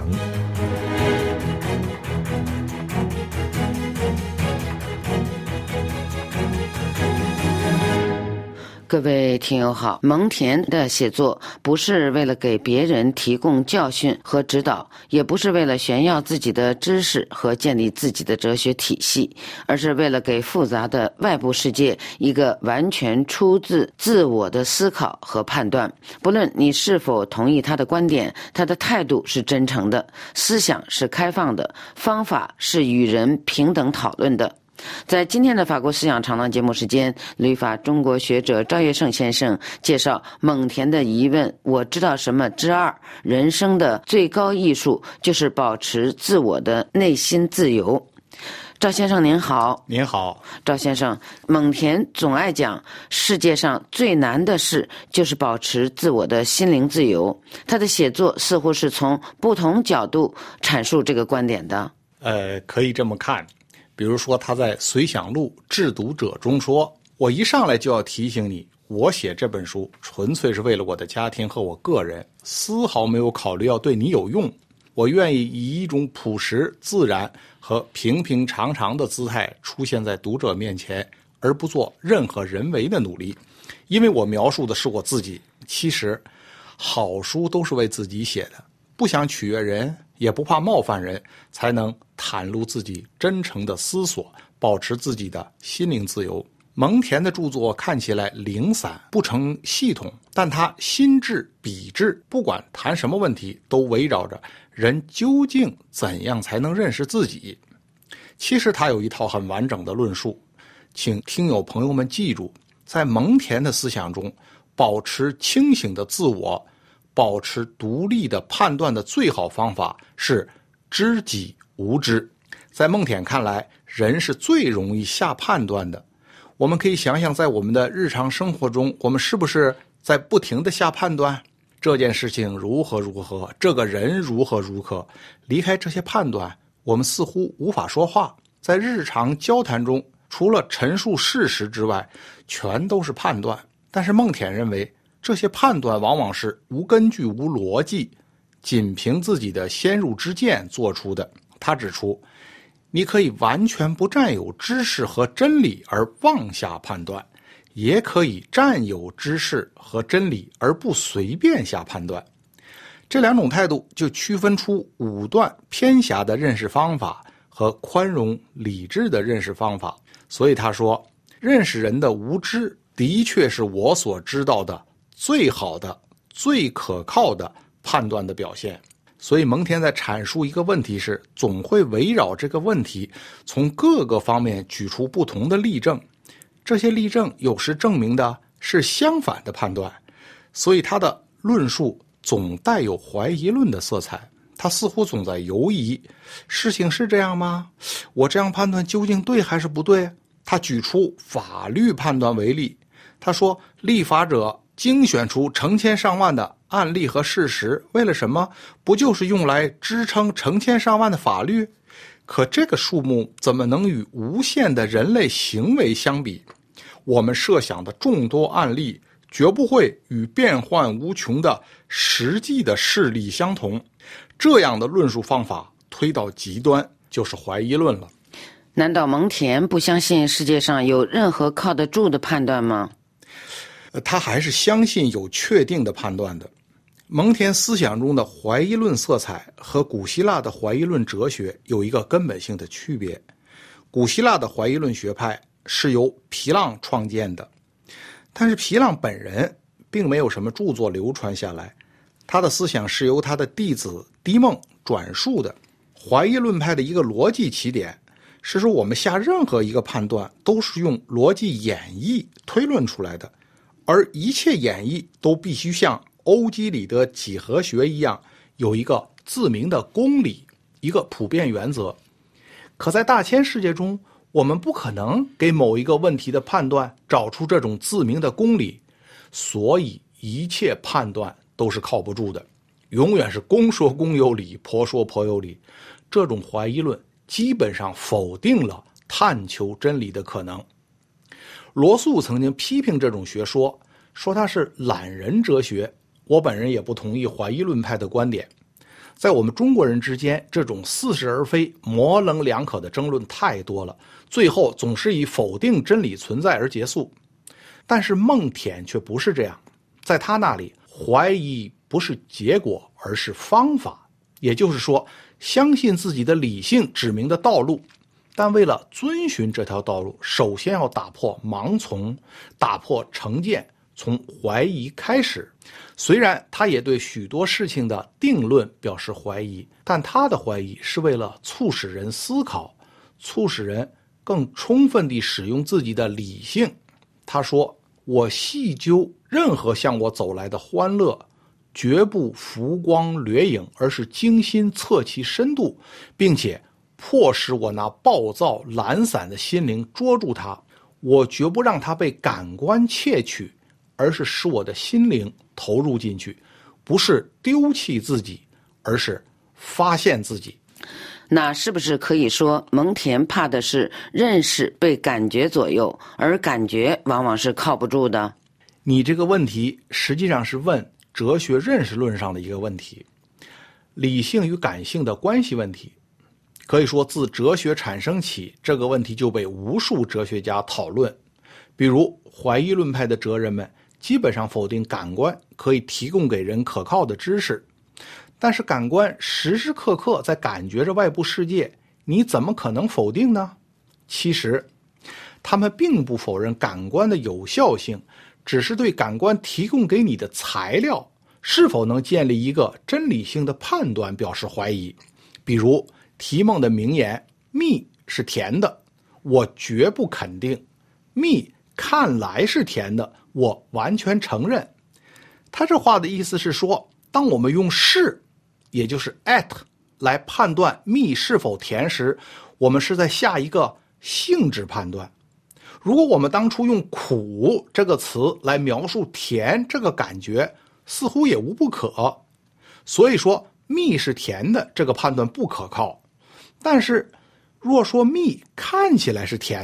各位听友好，蒙恬的写作不是为了给别人提供教训和指导，也不是为了炫耀自己的知识和建立自己的哲学体系，而是为了给复杂的外部世界一个完全出自自我的思考和判断。不论你是否同意他的观点，他的态度是真诚的，思想是开放的，方法是与人平等讨论的。在今天的法国思想长廊节目时间，旅法中国学者赵月胜先生介绍蒙恬的疑问我知道什么之二，人生的最高艺术就是保持自我的内心自由。赵先生您好。 您好。 赵先生，蒙恬总爱讲世界上最难的事就是保持自我的心灵自由，他的写作似乎是从不同角度阐述这个观点的。 可以这么看，比如说他在《随想录致读者》中说，我一上来就要提醒你，我写这本书纯粹是为了我的家庭和我个人，丝毫没有考虑要对你有用。我愿意以一种朴实自然和平平常常的姿态出现在读者面前，而不做任何人为的努力，因为我描述的是我自己。其实好书都是为自己写的，不想取悦人，也不怕冒犯人，才能袒露自己真诚的思索，保持自己的心灵自由。蒙恬的著作看起来零散不成系统，但他心智笔致，不管谈什么问题都围绕着人究竟怎样才能认识自己。其实他有一套很完整的论述，请听友朋友们记住，在蒙恬的思想中，保持清醒的自我，保持独立的判断的最好方法是知己无知。在蒙恬看来，人是最容易下判断的。我们可以想想，在我们的日常生活中，我们是不是在不停地下判断？这件事情如何如何，这个人如何如何，离开这些判断，我们似乎无法说话。在日常交谈中， 除了陈述事实之外，全都是判断。但是孟恬认为，这些判断往往是无根据、无逻辑，仅凭自己的先入之见做出的。他指出，你可以完全不占有知识和真理而妄下判断，也可以占有知识和真理而不随便下判断。这两种态度就区分出武断偏狭的认识方法和宽容理智的认识方法。所以他说，认识人的无知的确是我所知道的最好的、最可靠的判断的表现。所以蒙恬在阐述一个问题时，总会围绕这个问题从各个方面举出不同的例证，这些例证有时证明的是相反的判断，所以他的论述总带有怀疑论的色彩。他似乎总在犹疑，事情是这样吗？我这样判断究竟对还是不对？他举出法律判断为例，他说，立法者精选出成千上万的案例和事实，为了什么？不就是用来支撑成千上万的法律？可这个数目怎么能与无限的人类行为相比？我们设想的众多案例绝不会与变幻无穷的实际的事例相同。这样的论述方法推到极端，就是怀疑论了。 难道蒙恬不相信世界上有任何靠得住的判断吗？ 他还是相信有确定的判断的。蒙恬思想中的怀疑论色彩和古希腊的怀疑论哲学有一个根本性的区别。古希腊的怀疑论学派是由皮浪创建的，但是皮浪本人并没有什么著作流传下来，他的思想是由他的弟子狄孟转述的。怀疑论派的一个逻辑起点是说，我们下任何一个判断都是用逻辑演绎推论出来的，而一切演绎都必须像欧几里得几何学一样，有一个自明的公理，一个普遍原则。可在大千世界中，我们不可能给某一个问题的判断找出这种自明的公理，所以一切判断都是靠不住的，永远是公说公有理，婆说婆有理。这种怀疑论基本上否定了探求真理的可能。罗素曾经批评这种学说，说它是懒人哲学。我本人也不同意怀疑论派的观点。在我们中国人之间，这种似是而非、模棱两可的争论太多了，最后总是以否定真理存在而结束。但是孟恬却不是这样，在他那里，怀疑不是结果，而是方法。也就是说，相信自己的理性指明的道路，但为了遵循这条道路，首先要打破盲从，打破成见，从怀疑开始。虽然他也对许多事情的定论表示怀疑，但他的怀疑是为了促使人思考，促使人更充分地使用自己的理性。他说，我细究任何向我走来的欢乐，绝不浮光掠影，而是精心测其深度，并且迫使我那暴躁懒散的心灵捉住它。我绝不让它被感官窃取，而是使我的心灵投入进去，不是丢弃自己，而是发现自己。 那是不是可以说，蒙恬怕的是认识被感觉左右，而感觉往往是靠不住的？ 你这个问题实际上是问哲学认识论上的一个问题，理性与感性的关系问题。可以说，自哲学产生起，这个问题就被无数哲学家讨论。比如怀疑论派的哲人们基本上否定感官可以提供给人可靠的知识，但是感官时时刻刻在感觉着外部世界，你怎么可能否定呢？其实他们并不否认感官的有效性，只是对感官提供给你的材料是否能建立一个真理性的判断表示怀疑。比如提孟的名言，蜜是甜的，我绝不肯定；蜜看来是甜的，我完全承认。他这话的意思是说，当我们用是，也就是 at 来判断蜜是否甜时，我们是在下一个性质判断。如果我们当初用苦这个词来描述甜这个感觉，似乎也无不可。所以说蜜是甜的这个判断不可靠。但是若说蜜看起来是甜的，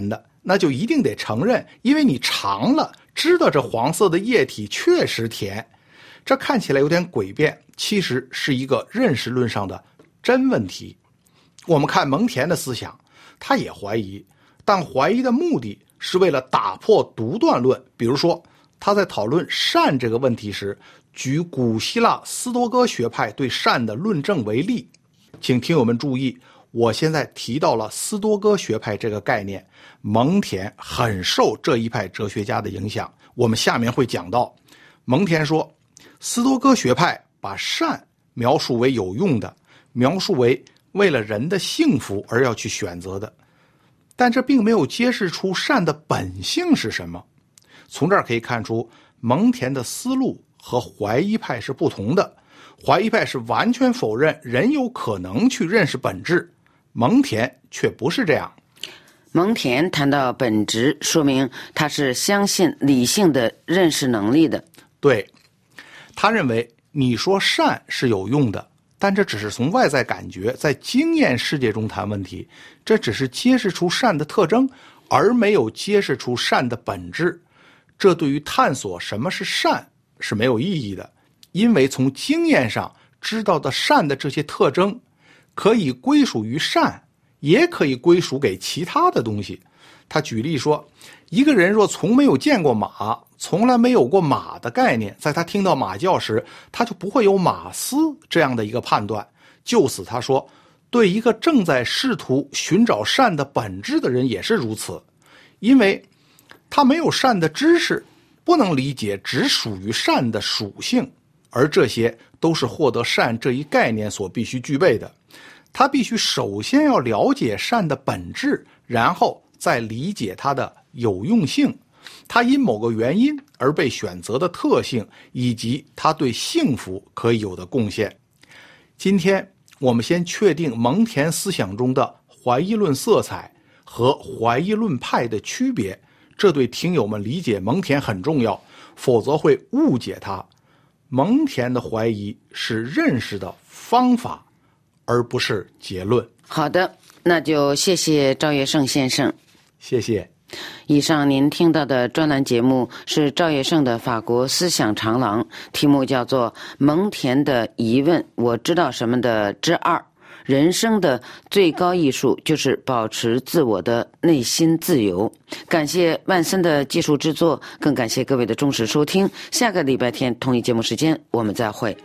那就一定得承认，因为你尝了，知道这黄色的液体确实甜。这看起来有点诡辩，其实是一个认识论上的真问题。我们看蒙恬的思想，他也怀疑，但怀疑的目的是为了打破独断论。比如说，他在讨论善这个问题时，举古希腊斯多哥学派对善的论证为例。请听友们注意，我现在提到了斯多哥学派这个概念，蒙恬很受这一派哲学家的影响。我们下面会讲到，蒙恬说，斯多哥学派把善描述为有用的，描述为为了人的幸福而要去选择的，但这并没有揭示出善的本性是什么。从这儿可以看出，蒙恬的思路和怀疑派是不同的。怀疑派是完全否认人有可能去认识本质，蒙恬却不是这样。 蒙恬谈到本质，说明他是相信理性的认识能力的。 对，他认为你说善是有用的，但这只是从外在感觉，在经验世界中谈问题，这只是揭示出善的特征，而没有揭示出善的本质。这对于探索什么是善是没有意义的，因为从经验上知道的善的这些特征，可以归属于善，也可以归属给其他的东西。他举例说，一个人若从没有见过马，从来没有过马的概念，在他听到马叫时，他就不会有马嘶这样的一个判断。就此他说，对一个正在试图寻找善的本质的人也是如此，因为他没有善的知识，不能理解只属于善的属性，而这些都是获得善这一概念所必须具备的。他必须首先要了解善的本质，然后再理解它的有用性，它因某个原因而被选择的特性，以及它对幸福可以有的贡献。今天我们先确定蒙恬思想中的怀疑论色彩和怀疑论派的区别，这对听友们理解蒙恬很重要，否则会误解他。蒙恬的怀疑是认识的方法，而不是结论。 好的，那就谢谢赵业胜先生。 谢谢。 以上您听到的专栏节目是赵业胜的法国思想长廊，题目叫做《蒙恬的疑问：我知道什么的之二》。人生的最高艺术就是保持自我的内心自由。感谢万森的技术制作，更感谢各位的忠实收听。下个礼拜天同一节目时间我们再会。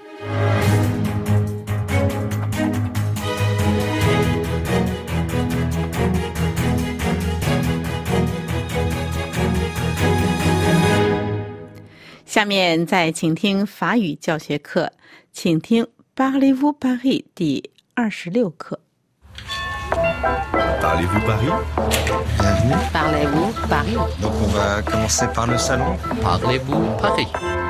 下面再请听法语教学课，请听 Parlez-vous Paris 第26课。 Parlez-vous Paris? Bienvenue. Parlez-vous Paris? Donc on va commencer par le salon. Parlez-vous Paris?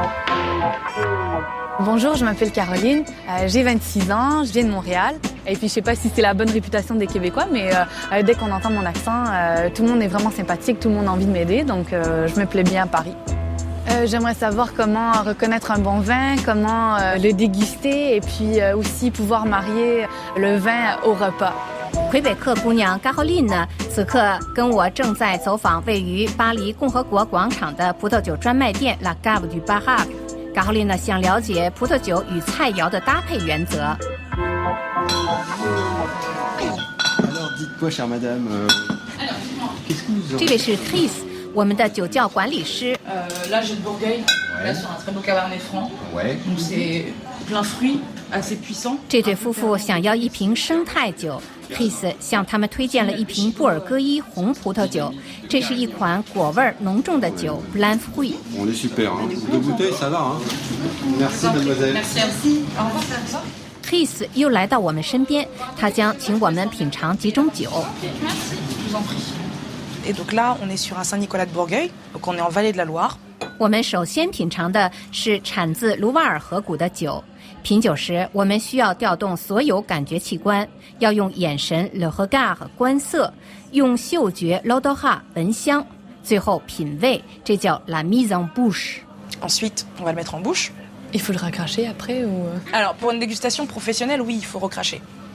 Bonjour, je m'appelle Caroline, j'ai 26 ans, je viens de Montréal. Et puis je sais pas si c'est la bonne réputation des Québécois, mais dès qu'on entend mon accent, tout le monde est vraiment sympathique, tout le monde a envie de m'aider, donc je me plais bien à Paris. J'aimerais savoir comment reconnaître un bon vin, comment le déguster et puis aussi pouvoir marier le vin au repas. 魁北克姑娘高浩琳呢，此刻跟我正在走访位于巴黎共和国广场的葡萄酒专卖店 La Cave du Bahac。高浩琳呢想了解葡萄酒与菜肴的搭配原则。 Alors dites-moi, chère madame, qu'est-ce que vous 这位是 Chris， 我们的酒窖管理师。 Là, j'ai le Bourgueil. Là, sur un très beau cabernet franc. Ouais. Donc, c'est plein fruit, assez puissant. 这对夫妇想要一瓶生态酒 ，Chris 向他们推荐了一瓶布尔戈伊红葡萄酒。这是一款果味浓重的酒 ，Blanc Fruit。 On est super, hein. 2 bouteilles, ça va, hein. Merci, mademoiselle. Merci. Au revoir. Chris 又来到我们身边，他将请我们品尝几种酒。 Merci. Je vous en prie. Et donc là, on est sur un Saint-Nicolas de Bourgueil, donc on est en vallée de la Loire. 我们首先品尝的是产自卢瓦尔河谷的酒。品酒时，我们需要调动所有感觉器官，要用眼神 le regard 观色，用嗅觉 l'odorat 闻香，最后品味，这叫 la mise en bouche。 Ensuite, on va le mettre en bouche. Il faut le recracher après ou... Alors, pour une dégustation professionnelle, oui, il faut recracher.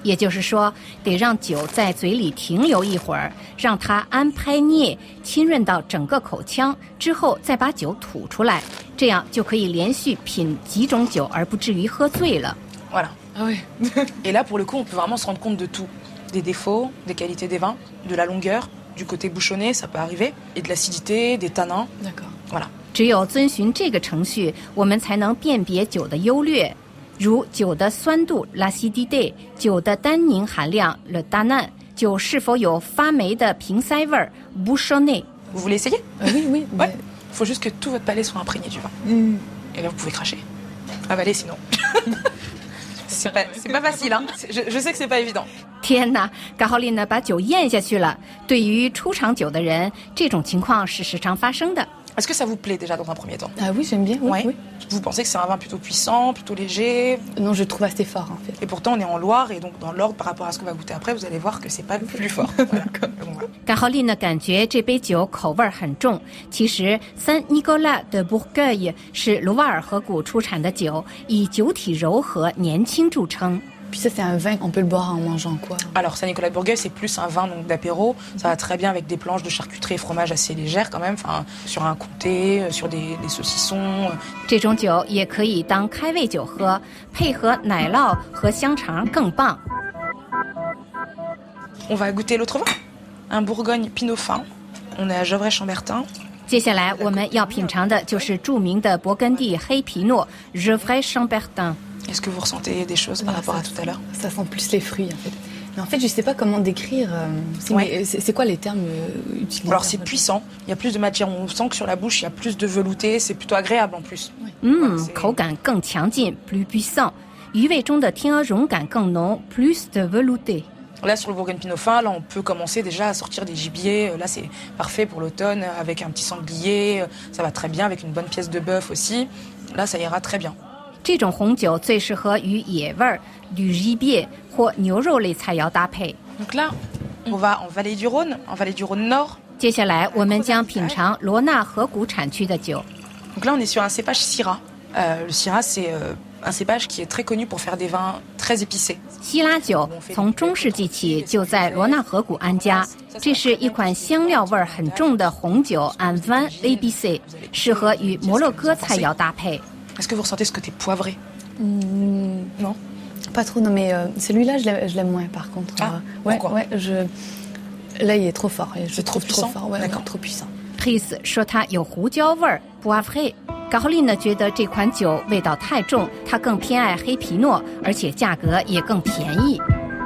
也就是说，得让酒在嘴里停留一会儿，让它安拍涅浸润到整个口腔，之后再把酒吐出来，这样就可以连续品几种酒，而不至于喝醉了。 Voilà. Ah oui. Et là, pour le coup, on peut vraiment se rendre compte de tout. Des défauts, des qualités des vins, de la longueur, du côté bouchonné, ça peut arriver, et de l'acidité, des tanins. D'accord. Voilà. 只有遵循这个程序，我们才能辨别酒的优劣，如酒的酸度 l'acidité， 酒的单宁含量 le tanin， 酒是否有发霉的瓶塞味儿 bouchonné。 Vous voulez essayer? Oui, oui. Ouais. Faut juste que tout votre palais soit imprégné du vin. Et là, vous pouvez cracher. Avaler sinon. c'est pas facile, hein. Je sais que c'est pas évident. 天哪，高浩林呢把酒咽下去了。对于出厂酒的人，这种情况是时常发生的。 Est-ce que ça vous plaît déjà dans un premier temps? Ah oui, j'aime bien. Oui, ouais. Oui. Vous pensez que c'est un vin plutôt puissant, plutôt léger? Non, je trouve assez fort en fait. Et pourtant, on est en Loire et donc dans l'ordre par rapport à ce qu'on va goûter après, vous allez voir que c'est pas plus fort. Voilà. 高浩林呢感觉这杯酒口味很重。其实Saint-Nicolas de Bourgueil 是卢瓦尔河谷出产的酒，以酒体柔和、年轻著称。 Puis ça, c'est un vin qu'on peut le boire en mangeant quoi? Alors, Saint-Nicolas de Bourgueil, c'est plus un vin donc d'apéro. Ça va très bien avec des planches de charcuterie et fromage assez légères quand même. Enfin, sur un comté, sur des saucissons. 这种酒也可以当开胃酒喝，配合奶酪和香肠更棒。 On va goûter l'autre vin, un Bourgogne Pinot fin. On est à Gevrey-Chambertin. 接下来我们要品尝的就是著名的勃艮第黑皮诺 Gevrey-Chambertin。Est-ce que vous ressentez des choses par rapport à tout à l'heure? Ça sent plus les fruits en fait. Mais en fait, je sais pas comment décrire. C'est quoi les termes utilisés? Alors c'est puissant. Il y a plus de matière. On sent que sur la bouche, il y a plus de velouté. C'est plutôt agréable en plus. 口感更强劲 plus puissant。余味中的天鹅绒感更浓 plus de velouté。 Là, sur le Bourgogne Pinot fin, là, on peut commencer déjà à sortir des gibiers. Là, c'est parfait pour l'automne, avec un petit sanglier. Ça va très bien, avec une bonne pièce de bœuf aussi. Là, ça ira très bien. 这种红酒最适合与野味儿、du gibier 或牛肉类菜肴搭配。 Donc là, on va en Vallée du Rhône, en Vallée du Rhône Nord. 接下来，我们将品尝罗纳河谷产区的酒。 Donc là, on est sur un cépage Syrah. Le Syrah, c'est un cépage qui est très connu pour faire des vins très épicés. 希拉酒从中世纪起就在罗纳河谷安家，这是一款香料味很重的红酒 un vin épicé， 适合与摩洛哥菜肴搭配。 Est-ce que vous ressentez ce côté poivré? Non, pas trop. Non, mais celui-là, je l'aime moins par contre. Ah, ouais, pourquoi? Ouais, là, il est trop fort. Je trop trouve puissant? trop fort. Ouais, D'accord. trop puissant. Chris 说它有胡椒味儿 poivré。 高浩林呢觉得这款酒味道太重，他更偏爱黑皮诺，而且价格也更便宜。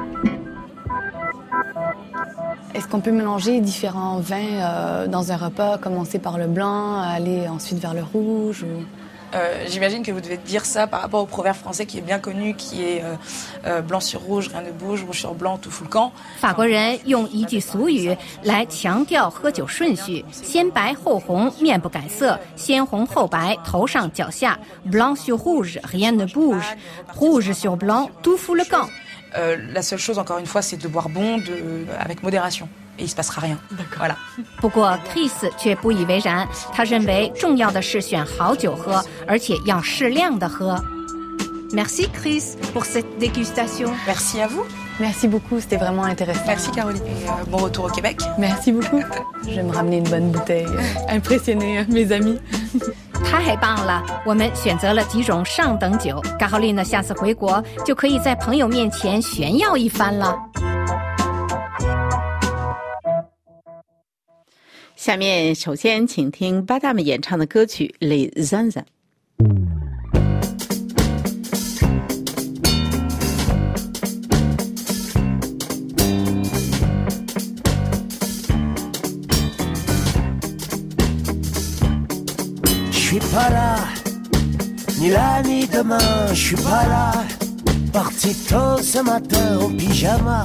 Est-ce qu'on peut mélanger différents vins dans un repas, commencer par le blanc, aller ensuite vers le rouge ou... J'imagine que vous devez dire ça par rapport au proverbe français qui est bien connu, qui est blanc sur rouge, rien ne bouge, rouge sur blanc, tout fout le camp. 法国人用一句俗语来强调喝酒顺序：先白后红，面不改色；先红后白，头上脚下。Blanc sur rouge, rien ne bouge. Rouge sur blanc, tout fout le camp. La seule chose, encore une fois, c'est de boire bon, avec modération. Et il se passera rien. Voilà. 不过 Chris 却不以为然，他认为重要的是选好酒喝，而且要适量的喝。Merci Chris pour cette dégustation. Merci à vous. Merci beaucoup, c'était vraiment intéressant. Merci Caroline. Et bon retour au Québec. Merci beaucoup. Je vais me ramener une bonne bouteille, impressionner mes amis. 太棒了！我们选择了几种上等酒，高浩林呢，下次回国就可以在朋友面前炫耀一番了。 下面首先请听巴达姆演唱的歌曲《Les Zinzins》。 Je suis pas là, ni là ni demain, je suis pas là. Parti tôt ce matin au pyjama.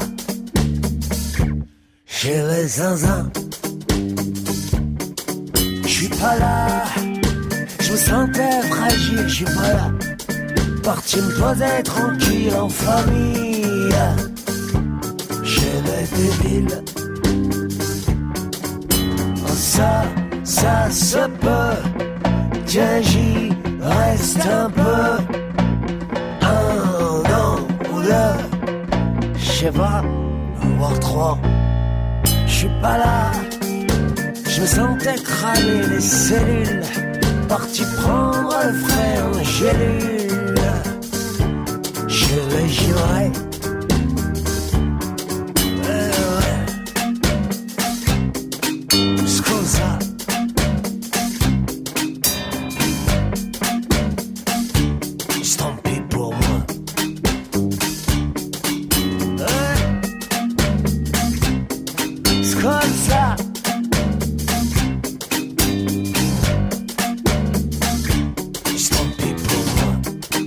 J'ai les zinzins. Je suis pas là, je me sentais fragile, je suis pas là. Parti me poser tranquille en famille. J'ai les débiles. Oh, ça se peut. Tiens, j'y reste un peu. Un an ou deux, sais pas, voire 3. Je suis pas là, je me sentais cramer les cellules, parti prendre le frais en gélule. Je le jurais. Scusa. Stampé pour moi. Scusa. Stampé pour moi.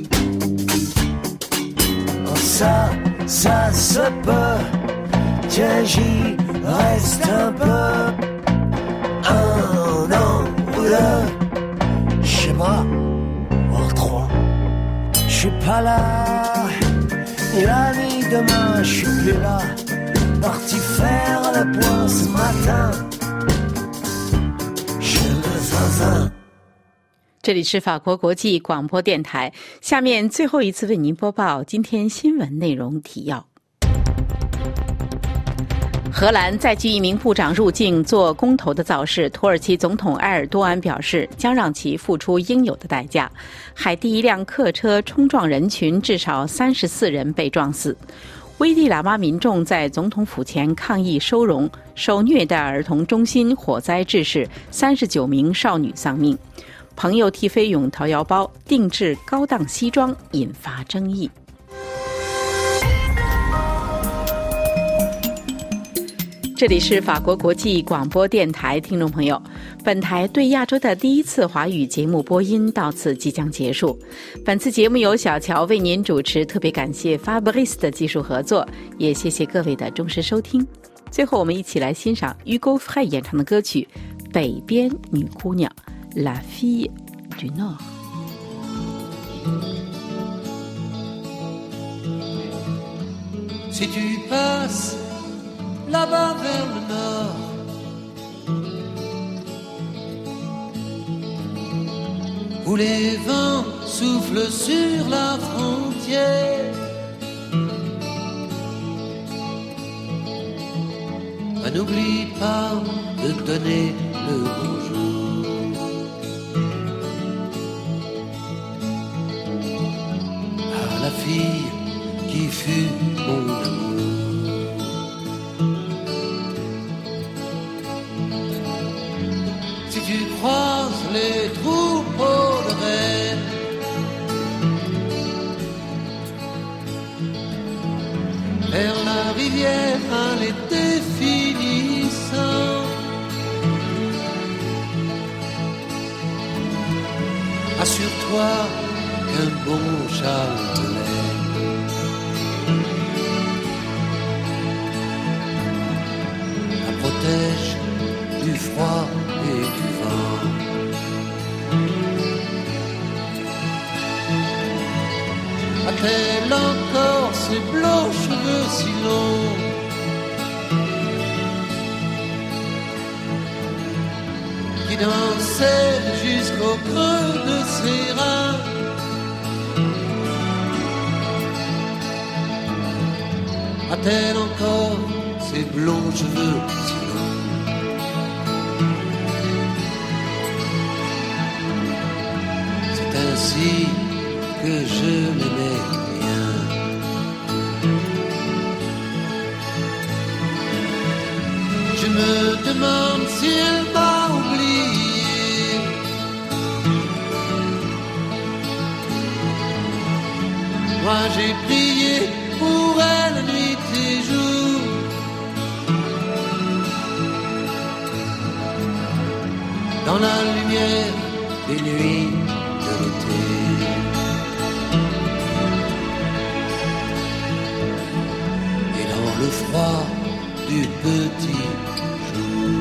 Oh, ça se peut. Tiens, j'y reste un peu. Un an ou deux, je sais pas, voire 3. Je suis pas là, ni la ni demain, je suis plus là. Parti faire le point ce matin, je me zinzin。 这里是法国国际广播电台，下面最后一次为您播报今天新闻内容提要。荷兰再拒一名部长入境做公投的造势，土耳其总统埃尔多安表示将让其付出应有的代价。海地一辆客车冲撞人群，至少34人被撞死。危地喇嘛民众在总统府前抗议收容，受虐待儿童中心火灾致使39名少女丧命。朋友替菲佣掏腰包，定制高档西装引发争议。这里是法国国际广播电台，听众朋友，本台对亚洲的第一次华语节目播音到此即将结束。本次节目由小乔为您主持，特别感谢 Fabrice 的技术合作，也谢谢各位的忠实收听。最后，我们一起来欣赏 Hugo Frey 演唱的歌曲《北边女姑娘》La Fille du Nord。 Si tu passes là-bas vers le nord, où les vents soufflent sur la frontière, n'oublie pas de donner le bonjour à la fille qui fut mon amour. Tu croises les troupeaux de rennes, vers la rivière à l'été finissant, assure-toi qu'un bon châle de laine la protège du froid et du vent. A-t-elle encore ses blancs cheveux si longs, qui dansaient jusqu'au creux de ses reins? A-t-elle encore ses blonds cheveux si longs? Ainsi que je l'aimais bien. Je me demande si elle m'a oublié. Moi j'ai prié pour elle nuit et jour. Dans la lumière des nuits de l'été, et dans le froid du petit jour.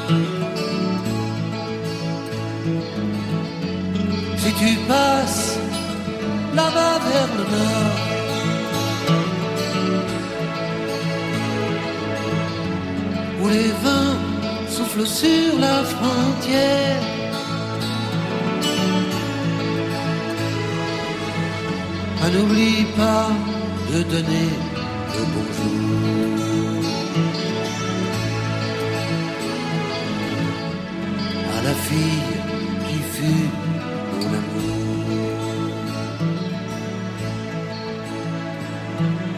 Si tu passes là-bas vers le nord, où les vents soufflent sur la frontière, n'oublie pas de donner le bonjour à la fille qui fut mon amour.